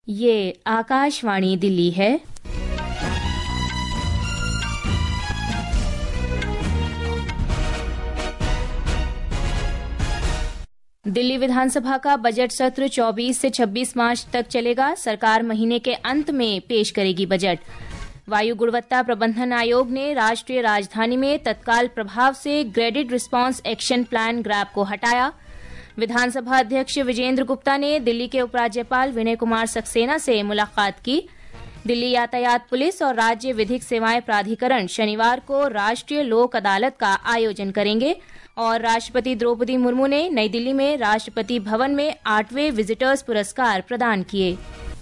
ये आकाशवाणी दिल्ली है। दिल्ली विधानसभा का बजट सत्र 24 से 26 मार्च तक चलेगा। सरकार महीने के अंत में पेश करेगी बजट। वायु गुणवत्ता प्रबंधन आयोग ने राष्ट्रीय राजधानी में तत्काल प्रभाव से graded response action plan GRAP को हटाया। विधानसभा अध्यक्ष विजेंद्र गुप्ता ने दिल्ली के उपराज्यपाल विनय कुमार सक्सेना से मुलाकात की। दिल्ली यातायात पुलिस और राज्य विधिक सेवाएं प्राधिकरण शनिवार को राष्ट्रीय लोक अदालत का आयोजन करेंगे। और राष्ट्रपति द्रौपदी मुर्मू ने नई दिल्ली में राष्ट्रपति भवन में 8वें विजिटर्स पुरस्कार प्रदान किए।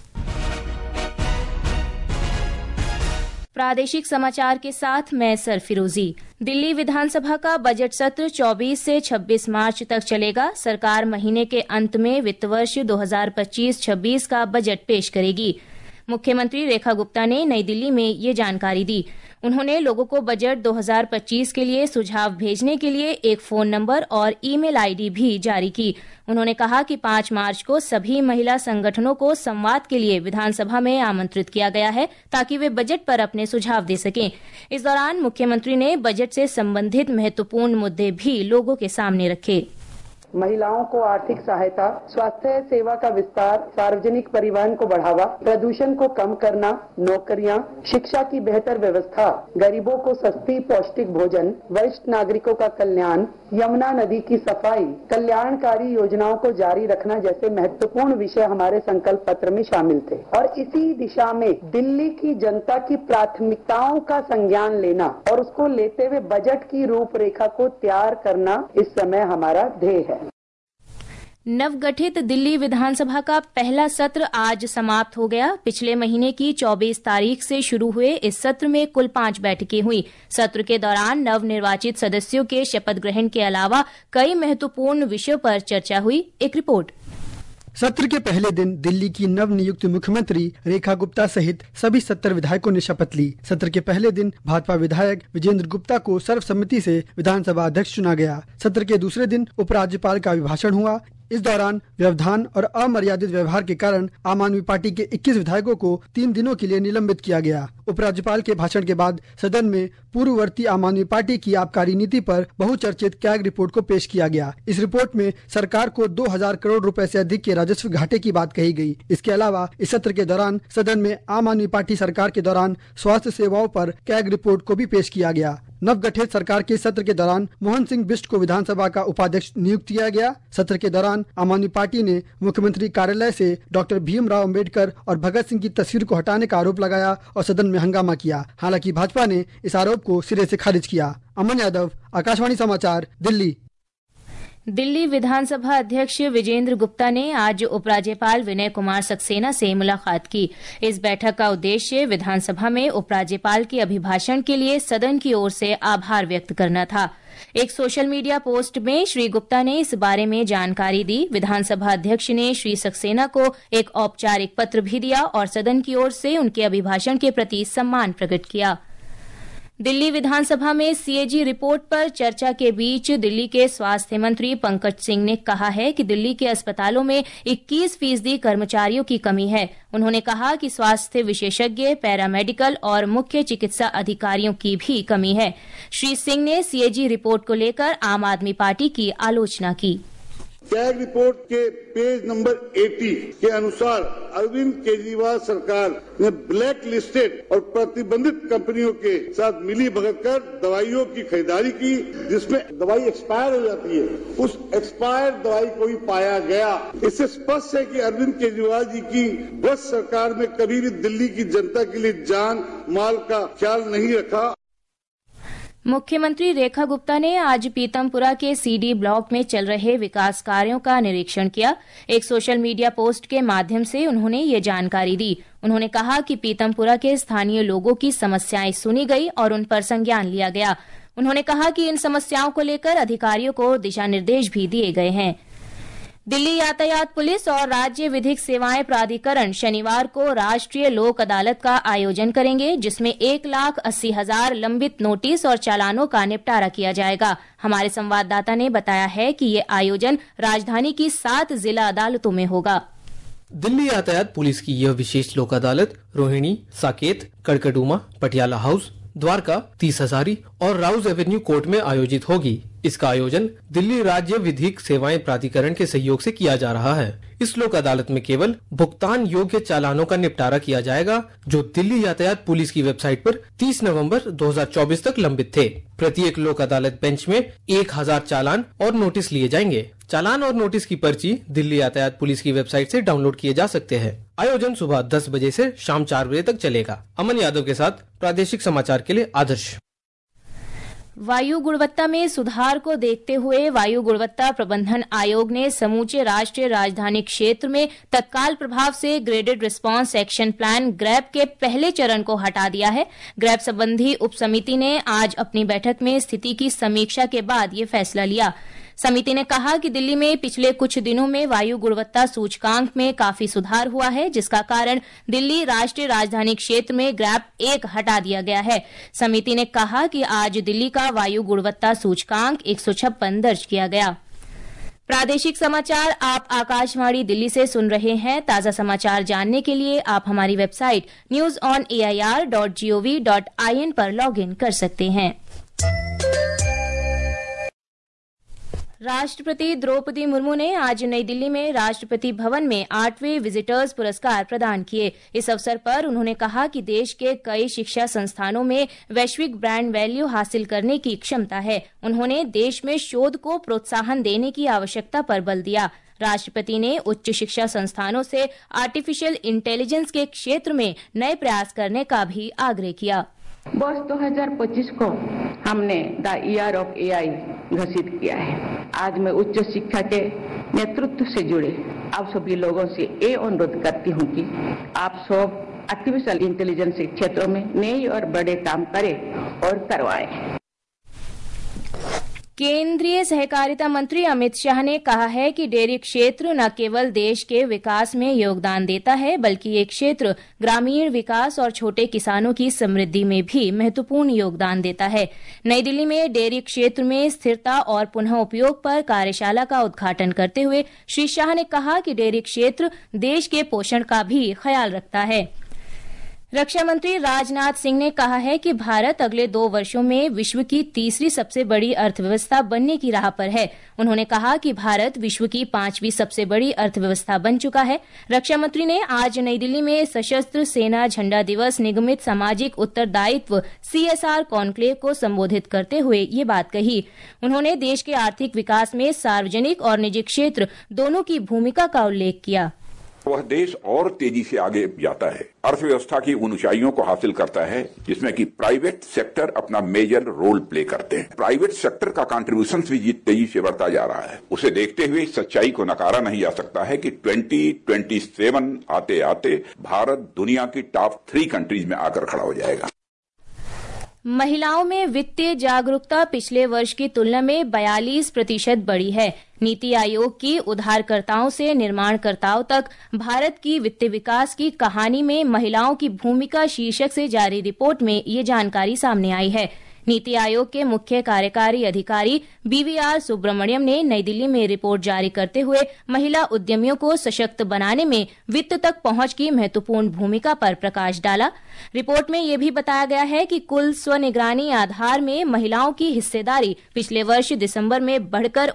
प्रादेशिक समाचार के साथ मैं सरफिरोजी। दिल्ली विधानसभा का बजट सत्र 24 से 26 मार्च तक चलेगा। सरकार महीने के अंत में वित्त वर्ष 2025-26 का बजट पेश करेगी। मुख्यमंत्री रेखा गुप्ता ने नई दिल्ली में ये जानकारी दी। उन्होंने लोगों को बजट 2025 के लिए सुझाव भेजने के लिए एक फोन नंबर और ईमेल आईडी भी जारी की। उन्होंने कहा कि 5 मार्च को सभी महिला संगठनों को संवाद के लिए विधानसभा में आमंत्रित किया गया है ताकि वे बजट पर अपने सुझाव दे सकें। इस दौरान मुख्यमंत्री ने बजट से संबंधित महत्वपूर्ण मुद्दे भी लोगों के सामने रखे। महिलाओं को आर्थिक सहायता, स्वास्थ्य सेवा का विस्तार, सार्वजनिक परिवहन को बढ़ावा, प्रदूषण को कम करना, नौकरियां, शिक्षा की बेहतर व्यवस्था, गरीबों को सस्ती पौष्टिक भोजन, वरिष्ठ नागरिकों का कल्याण, यमुना नदी की सफाई, कल्याणकारी योजनाओं को जारी रखना जैसे महत्वपूर्ण विषय हमारे संकल्प पत्र में शामिल थे। और इसी दिशा में दिल्ली की जनता की प्राथमिकताओं का संज्ञान लेना और उसको लेते हुए बजट की रूपरेखा को तैयार करना इस समय हमारा ध्येय है। नवगठित दिल्ली विधानसभा का पहला सत्र आज समाप्त हो गया। पिछले महीने की 24 तारीख से शुरू हुए इस सत्र में कुल 5 बैठकें हुई। सत्र के दौरान नवनिर्वाचित सदस्यों के शपथ ग्रहण के अलावा कई महत्वपूर्ण विषयों पर चर्चा हुई। एक रिपोर्ट। सत्र के पहले दिन दिल्ली की नवनियुक्त मुख्यमंत्री रेखा गुप्ता सहित सभी 70 विधायकों ने शपथ ली। सत्र के पहले दिन भाजपा विधायक विजेंद्र गुप्ता को सर्वसम्मति से विधानसभा अध्यक्ष चुना गया। सत्र के दूसरे दिन उपराज्यपाल का अभिभाषण हुआ। इस दौरान व्यवधान और अमर्यादित व्यवहार के कारण आम आदमी पार्टी के 21 विधायकों को 3 दिनों के लिए निलंबित किया गया। उपराज्यपाल के भाषण के बाद सदन में पूर्ववर्ती आम आदमी पार्टी की आबकारी नीति पर बहुचर्चित कैग रिपोर्ट को पेश किया गया। इस रिपोर्ट में सरकार को 2000 करोड़ रुपए से अधिक के राजस्व घाटे की बात कही गई। इसके अलावा इस सत्र के दौरान सदन में आम आदमी पार्टी सरकार के दौरान स्वास्थ्य सेवाओं पर कैग रिपोर्ट को भी पेश किया गया। नवगठित सरकार के सत्र के दौरान मोहन सिंह बिष्ट को विधानसभा का उपाध्यक्ष नियुक्त किया गया। सत्र के दौरान आम आदमी पार्टी ने मुख्यमंत्री कार्यालय से डॉक्टर भीमराव अंबेडकर और भगत सिंह की तस्वीर को हटाने का आरोप लगाया और सदन में हंगामा किया। हालांकि भाजपा ने इस आरोप को सिरे से खारिज किया। अमन यादव, आकाशवाणी समाचार, दिल्ली। दिल्ली विधानसभा अध्यक्ष विजेंद्र गुप्ता ने आज उपराज्यपाल विनय कुमार सक्सेना से मुलाकात की। इस बैठक का उद्देश्य विधानसभा में उपराज्यपाल के अभिभाषण के लिए सदन की ओर से आभार व्यक्त करना था। एक सोशल मीडिया पोस्ट में श्री गुप्ता ने इस बारे में जानकारी दी। विधानसभा अध्यक्ष ने श्री सक्सेना को एक औपचारिक पत्र भी दिया और सदन की ओर से उनके अभिभाषण के प्रति सम्मान प्रकट किया। दिल्ली विधानसभा में सीएजी रिपोर्ट पर चर्चा के बीच दिल्ली के स्वास्थ्य मंत्री पंकज सिंह ने कहा है कि दिल्ली के अस्पतालों में 21% कर्मचारियों की कमी है। उन्होंने कहा कि स्वास्थ्य विशेषज्ञ, पैरामेडिकल और मुख्य चिकित्सा अधिकारियों की भी कमी है। श्री सिंह ने सीएजी रिपोर्ट को लेकर आम आदमी पार्टी की आलोचना की। कैग रिपोर्ट के पेज नंबर 80 के अनुसार अरविंद केजरीवाल सरकार ने ब्लैक लिस्टेड और प्रतिबंधित कंपनियों के साथ मिली भगत कर दवाइयों की खरीदारी की, जिसमें दवाई एक्सपायर हो जाती है। उस एक्सपायर दवाई को भी पाया गया। इससे स्पष्ट है कि अरविंद केजरीवाल जी की भ्रष्ट सरकार ने कभी भी दिल्ली की जनता के लिए जान माल का ख्याल नहीं रखा। मुख्यमंत्री रेखा गुप्ता ने आज पीतमपुरा के सीडी ब्लॉक में चल रहे विकास कार्यों का निरीक्षण किया। एक सोशल मीडिया पोस्ट के माध्यम से उन्होंने ये जानकारी दी। उन्होंने कहा कि पीतमपुरा के स्थानीय लोगों की समस्याएं सुनी गई और उन पर संज्ञान लिया गया। उन्होंने कहा कि इन समस्याओं को लेकर अधिकारियों को दिशा निर्देश भी दिए गए हैं। दिल्ली यातायात पुलिस और राज्य विधिक सेवाएं प्राधिकरण शनिवार को राष्ट्रीय लोक अदालत का आयोजन करेंगे, जिसमें 1,80,000 लंबित नोटिस और चालानों का निपटारा किया जाएगा। हमारे संवाददाता ने बताया है कि ये आयोजन राजधानी की 7 जिला अदालतों में होगा। दिल्ली यातायात पुलिस की यह विशेष लोक अदालत रोहिणी, साकेत, कड़कड़डूमा, पटियाला हाउस, द्वारका, 30 हजारी और राउज एवेन्यू कोर्ट में आयोजित होगी। इसका आयोजन दिल्ली राज्य विधिक सेवाएं प्राधिकरण के सहयोग से किया जा रहा है। इस लोक अदालत में केवल भुगतान योग्य चालानों का निपटारा किया जाएगा, जो दिल्ली यातायात पुलिस की वेबसाइट पर 30 नवंबर 2024 तक लंबित थे। प्रत्येक लोक अदालत बेंच में 1000 चालान और नोटिस लिए जाएंगे। चालान और नोटिस की पर्ची दिल्ली यातायात पुलिस की वेबसाइट से डाउनलोड किए जा सकते हैं। आयोजन सुबह 10 बजे से शाम 4 बजे तक चलेगा। अमन यादव के साथ प्रादेशिक समाचार के लिए आदर्श। वायु गुणवत्ता में सुधार को देखते हुए वायु गुणवत्ता प्रबंधन आयोग ने समूचे राष्ट्रीय राजधानी क्षेत्र में तत्काल प्रभाव से graded response action plan GRAP के पहले चरण को हटा दिया है। ग्रैप संबंधी उप समिति ने आज अपनी बैठक में स्थिति की समीक्षा के बाद ये फैसला लिया। समिति ने कहा कि दिल्ली में पिछले कुछ दिनों में वायु गुणवत्ता सूचकांक में काफी सुधार हुआ है, जिसका कारण दिल्ली राष्ट्रीय राजधानी क्षेत्र में ग्रैप 1 हटा दिया गया है। समिति ने कहा कि आज दिल्ली का वायु गुणवत्ता सूचकांक 156 दर्ज किया गया। प्रादेशिक समाचार आप आकाशवाणी दिल्ली से सुन रहे हैं। ताजा समाचार जानने के लिए आप हमारी वेबसाइट news.on.air.gov.in पर लॉगिन कर सकते हैं। राष्ट्रपति द्रौपदी मुर्मू ने आज नई दिल्ली में राष्ट्रपति भवन में 8वें विजिटर्स पुरस्कार प्रदान किए। इस अवसर पर उन्होंने कहा कि देश के कई शिक्षा संस्थानों में वैश्विक ब्रांड वैल्यू हासिल करने की क्षमता है। उन्होंने देश में शोध को प्रोत्साहन देने की आवश्यकता पर बल दिया। राष्ट्रपति ने उच्च शिक्षा संस्थानों से आर्टिफिशियल इंटेलिजेंस के क्षेत्र में नए प्रयास करने का भी आग्रह किया। वर्ष 2025 को हमने द ईयर ऑफ एआई घोषित किया है। आज मैं उच्च शिक्षा के नेतृत्व से जुड़े आप सभी लोगों से ये अनुरोध करती हूँ कि आप सब आर्टिफिशियल इंटेलिजेंस के क्षेत्रों में नए और बड़े काम करें और करवाएं। केंद्रीय सहकारिता मंत्री अमित शाह ने कहा है कि डेयरी क्षेत्र न केवल देश के विकास में योगदान देता है, बल्कि ये क्षेत्र ग्रामीण विकास और छोटे किसानों की समृद्धि में भी महत्वपूर्ण योगदान देता है। नई दिल्ली में डेयरी क्षेत्र में स्थिरता और पुनः उपयोग पर कार्यशाला का उद्घाटन करते हुए श्री शाह ने कहा कि डेयरी क्षेत्र देश के पोषण का भी ख्याल रखता है। रक्षा मंत्री राजनाथ सिंह ने कहा है कि भारत अगले 2 वर्षों में विश्व की तीसरी सबसे बड़ी अर्थव्यवस्था बनने की राह पर है। उन्होंने कहा कि भारत विश्व की 5वीं सबसे बड़ी अर्थव्यवस्था बन चुका है। रक्षा मंत्री ने आज नई दिल्ली में सशस्त्र सेना झंडा दिवस निगमित सामाजिक उत्तरदायित्व CSR कॉन्क्लेव को संबोधित करते हुए ये बात कही। उन्होंने देश के आर्थिक विकास में सार्वजनिक और निजी क्षेत्र दोनों की भूमिका का उल्लेख किया। वह देश और तेजी से आगे जाता है, अर्थव्यवस्था की उन ऊंचाइयों को हासिल करता है जिसमें कि प्राइवेट सेक्टर अपना मेजर रोल प्ले करते हैं। प्राइवेट सेक्टर का कंट्रीब्यूशन भी तेजी से बढ़ता जा रहा है। उसे देखते हुए सच्चाई को नकारा नहीं जा सकता है कि 2027 आते आते भारत दुनिया की टॉप 3 कंट्रीज में आकर खड़ा हो जाएगा। महिलाओं में वित्तीय जागरूकता पिछले वर्ष की तुलना में 42% बढ़ी है। नीति आयोग की उधारकर्ताओं से निर्माणकर्ताओं तक भारत की वित्तीय विकास की कहानी में महिलाओं की भूमिका शीर्षक से जारी रिपोर्ट में ये जानकारी सामने आई है। नीति आयोग के मुख्य कार्यकारी अधिकारी BVR सुब्रमण्यम ने नई दिल्ली में रिपोर्ट जारी करते हुए महिला उद्यमियों को सशक्त बनाने में वित्त तक पहुंच की महत्वपूर्ण भूमिका पर प्रकाश डाला। रिपोर्ट में ये भी बताया गया है कि कुल स्वनिगरानी आधार में महिलाओं की हिस्सेदारी पिछले वर्ष दिसंबर में बढ़कर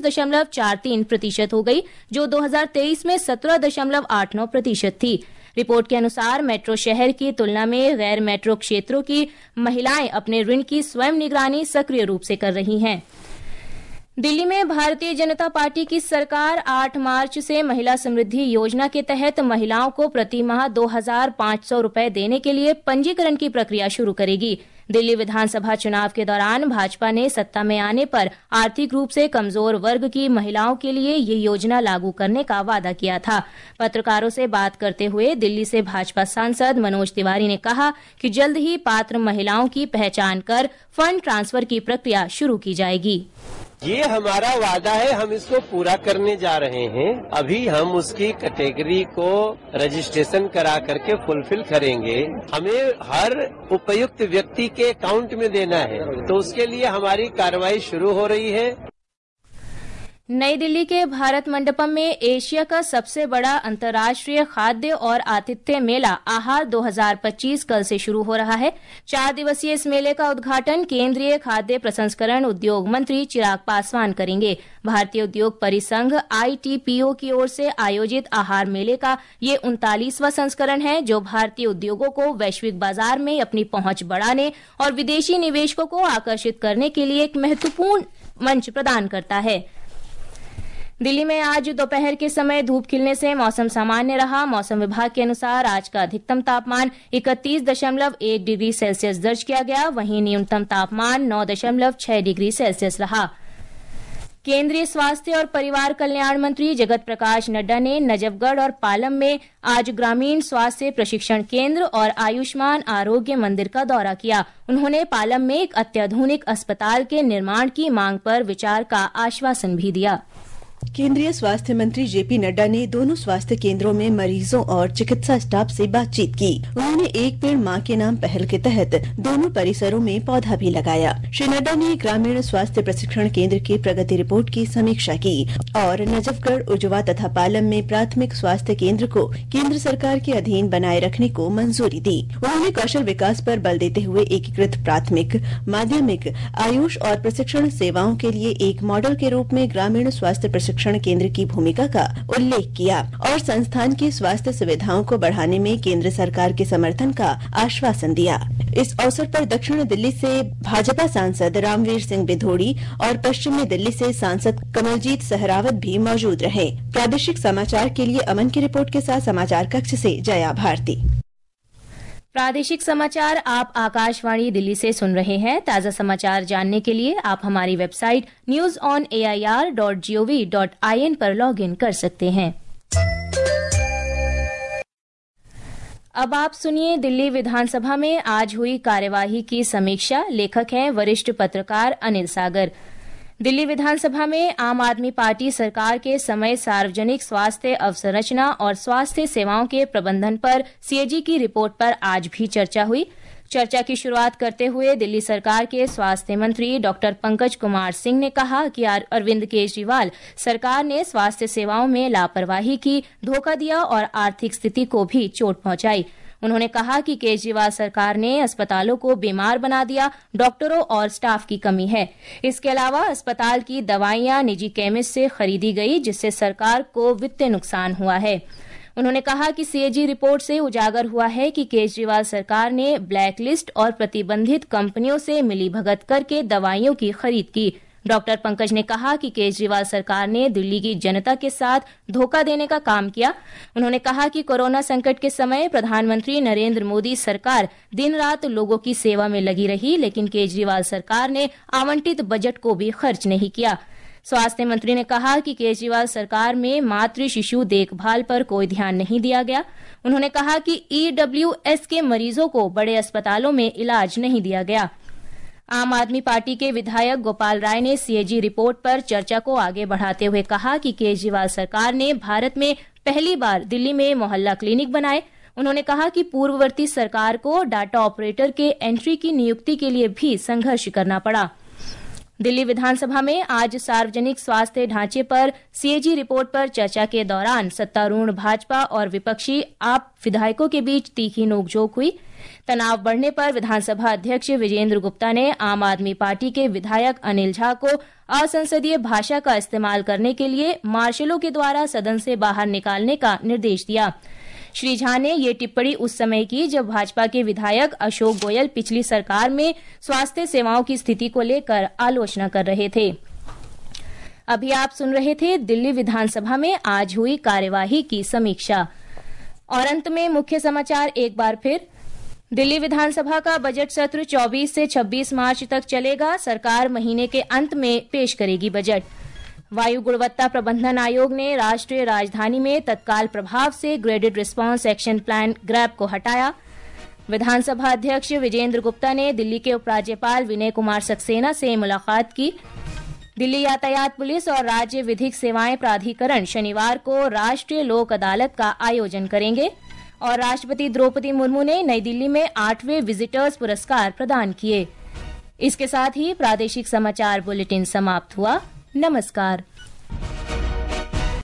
19.43% हो गई, जो 2023 में 17.89% थी। रिपोर्ट के अनुसार मेट्रो शहर की तुलना में गैर मेट्रो क्षेत्रों की महिलाएं अपने ऋण की स्वयं निगरानी सक्रिय रूप से कर रही हैं। दिल्ली में भारतीय जनता पार्टी की सरकार 8 मार्च से महिला समृद्धि योजना के तहत महिलाओं को प्रति माह 2,500 रुपए देने के लिए पंजीकरण की प्रक्रिया शुरू करेगी। दिल्ली विधानसभा चुनाव के दौरान भाजपा ने सत्ता में आने पर आर्थिक रूप से कमजोर वर्ग की महिलाओं के लिए ये योजना लागू करने का वादा किया था। पत्रकारों से बात करते हुए दिल्ली से भाजपा सांसद मनोज तिवारी ने कहा कि जल्द ही पात्र महिलाओं की पहचान कर फंड ट्रांसफर की प्रक्रिया शुरू की जाएगी। ये हमारा वादा है, हम इसको पूरा करने जा रहे हैं। अभी हम उसकी कैटेगरी को रजिस्ट्रेशन करा करके फुलफिल करेंगे। हमें हर उपयुक्त व्यक्ति के अकाउंट में देना है, तो उसके लिए हमारी कार्रवाई शुरू हो रही है। नई दिल्ली के भारत मंडपम में एशिया का सबसे बड़ा अंतर्राष्ट्रीय खाद्य और आतिथ्य मेला आहार 2025 कल से शुरू हो रहा है। 4 दिवसीय इस मेले का उद्घाटन केंद्रीय खाद्य प्रसंस्करण उद्योग मंत्री चिराग पासवान करेंगे। भारतीय उद्योग परिसंघ ITPO की ओर से आयोजित आहार मेले का ये 39वां संस्करण है, जो भारतीय उद्योगों को वैश्विक बाजार में अपनी पहुंच बढ़ाने और विदेशी निवेशकों को आकर्षित करने के लिए एक महत्वपूर्ण मंच प्रदान करता है। दिल्ली में आज दोपहर के समय धूप खिलने से मौसम सामान्य रहा। मौसम विभाग के अनुसार आज का अधिकतम तापमान 31.1 डिग्री सेल्सियस दर्ज किया गया, वहीं न्यूनतम तापमान 9.6 डिग्री सेल्सियस रहा। केंद्रीय स्वास्थ्य और परिवार कल्याण मंत्री जगत प्रकाश नड्डा ने नजफगढ़ और पालम में आज ग्रामीण स्वास्थ्य प्रशिक्षण केंद्र और आयुष्मान आरोग्य मंदिर का दौरा किया। उन्होंने पालम में एक अत्याधुनिक अस्पताल के निर्माण की मांग पर विचार का आश्वासन भी दिया। केंद्रीय स्वास्थ्य मंत्री जेपी नड्डा ने दोनों स्वास्थ्य केंद्रों में मरीजों और चिकित्सा स्टाफ से बातचीत की। उन्होंने एक पेड़ मां के नाम पहल के तहत दोनों परिसरों में पौधा भी लगाया। श्री नड्डा ने ग्रामीण स्वास्थ्य प्रशिक्षण केंद्र की प्रगति रिपोर्ट की समीक्षा की और नजफगढ़, उजवा तथा पालम में प्राथमिक स्वास्थ्य केंद्र को केंद्र सरकार के अधीन बनाए रखने को मंजूरी दी। उन्होंने कौशल विकास पर बल देते हुए एकीकृत प्राथमिक, माध्यमिक, आयुष और प्रशिक्षण सेवाओं के लिए एक मॉडल के रूप में ग्रामीण स्वास्थ्य प्रशिक्षण केंद्र की भूमिका का उल्लेख किया और संस्थान की स्वास्थ्य सुविधाओं को बढ़ाने में केंद्र सरकार के समर्थन का आश्वासन दिया। इस अवसर पर दक्षिण दिल्ली से भाजपा सांसद रामवीर सिंह बिधोड़ी और पश्चिमी दिल्ली से सांसद कमलजीत सहरावत भी मौजूद रहे। प्रादेशिक समाचार के लिए अमन की रिपोर्ट के साथ समाचार कक्ष से जया भारती। प्रादेशिक समाचार आप आकाशवाणी दिल्ली से सुन रहे हैं। ताजा समाचार जानने के लिए आप हमारी वेबसाइट news.on.air.gov.in पर लॉगिन कर सकते हैं। अब आप सुनिए दिल्ली विधानसभा में आज हुई कार्यवाही की समीक्षा। लेखक हैं वरिष्ठ पत्रकार अनिल सागर। दिल्ली विधानसभा में आम आदमी पार्टी सरकार के समय सार्वजनिक स्वास्थ्य अवसंरचना और स्वास्थ्य सेवाओं के प्रबंधन पर सीएजी की रिपोर्ट पर आज भी चर्चा हुई। चर्चा की शुरुआत करते हुए दिल्ली सरकार के स्वास्थ्य मंत्री डॉक्टर पंकज कुमार सिंह ने कहा कि अरविंद केजरीवाल सरकार ने स्वास्थ्य सेवाओं में लापरवाही की, धोखा दिया और आर्थिक स्थिति को भी चोट पहुंचाई। उन्होंने कहा कि केजरीवाल सरकार ने अस्पतालों को बीमार बना दिया, डॉक्टरों और स्टाफ की कमी है। इसके अलावा अस्पताल की दवाइयां निजी केमिस्ट से खरीदी गई, जिससे सरकार को वित्तीय नुकसान हुआ है। उन्होंने कहा कि सीएजी रिपोर्ट से उजागर हुआ है कि केजरीवाल सरकार ने ब्लैक लिस्ट और प्रतिबंधित कंपनियों से मिलीभगत करके दवाइयों की खरीद की। डॉक्टर पंकज ने कहा कि केजरीवाल सरकार ने दिल्ली की जनता के साथ धोखा देने का काम किया। उन्होंने कहा कि कोरोना संकट के समय प्रधानमंत्री नरेंद्र मोदी सरकार दिन रात लोगों की सेवा में लगी रही, लेकिन केजरीवाल सरकार ने आवंटित बजट को भी खर्च नहीं किया। स्वास्थ्य मंत्री ने कहा कि केजरीवाल सरकार में मातृ शिशु देखभाल पर कोई ध्यान नहीं दिया गया। उन्होंने कहा कि EWS के मरीजों को बड़े अस्पतालों में इलाज नहीं दिया गया। आम आदमी पार्टी के विधायक गोपाल राय ने सीएजी रिपोर्ट पर चर्चा को आगे बढ़ाते हुए कहा कि केजरीवाल सरकार ने भारत में पहली बार दिल्ली में मोहल्ला क्लिनिक बनाए। उन्होंने कहा कि पूर्ववर्ती सरकार को डाटा ऑपरेटर के एंट्री की नियुक्ति के लिए भी संघर्ष करना पड़ा। दिल्ली विधानसभा में आज सार्वजनिक स्वास्थ्य ढांचे पर सीएजी रिपोर्ट पर चर्चा के दौरान सत्तारूढ़ भाजपा और विपक्षी आप विधायकों के बीच तीखी नोकझोंक हुई। तनाव बढ़ने पर विधानसभा अध्यक्ष विजेंद्र गुप्ता ने आम आदमी पार्टी के विधायक अनिल झा को असंसदीय भाषा का इस्तेमाल करने के लिए मार्शलों के द्वारा सदन से बाहर निकालने का निर्देश दिया। श्री झा ने ये टिप्पणी उस समय की जब भाजपा के विधायक अशोक गोयल पिछली सरकार में स्वास्थ्य सेवाओं की स्थिति को लेकर आलोचना कर रहे थे। अभी आप सुन रहे थे दिल्ली विधानसभा में आज हुई कार्यवाही की समीक्षा। और अंत में मुख्य समाचार एक बार फिर। दिल्ली विधानसभा का बजट सत्र 24 से 26 मार्च तक चलेगा। सरकार महीने के अंत में पेश करेगी बजट। वायु गुणवत्ता प्रबंधन आयोग ने राष्ट्रीय राजधानी में तत्काल प्रभाव से graded response action plan GRAP को हटाया। विधानसभा अध्यक्ष विजेंद्र गुप्ता ने दिल्ली के उपराज्यपाल विनय कुमार सक्सेना से मुलाकात की। दिल्ली यातायात पुलिस और राज्य विधिक सेवाएं प्राधिकरण शनिवार को राष्ट्रीय लोक अदालत का आयोजन करेंगे। और राष्ट्रपति द्रौपदी मुर्मू ने नई दिल्ली में 8वें विजिटर्स पुरस्कार प्रदान किए। इसके साथ ही प्रादेशिक समाचार बुलेटिन समाप्त हुआ। नमस्कार।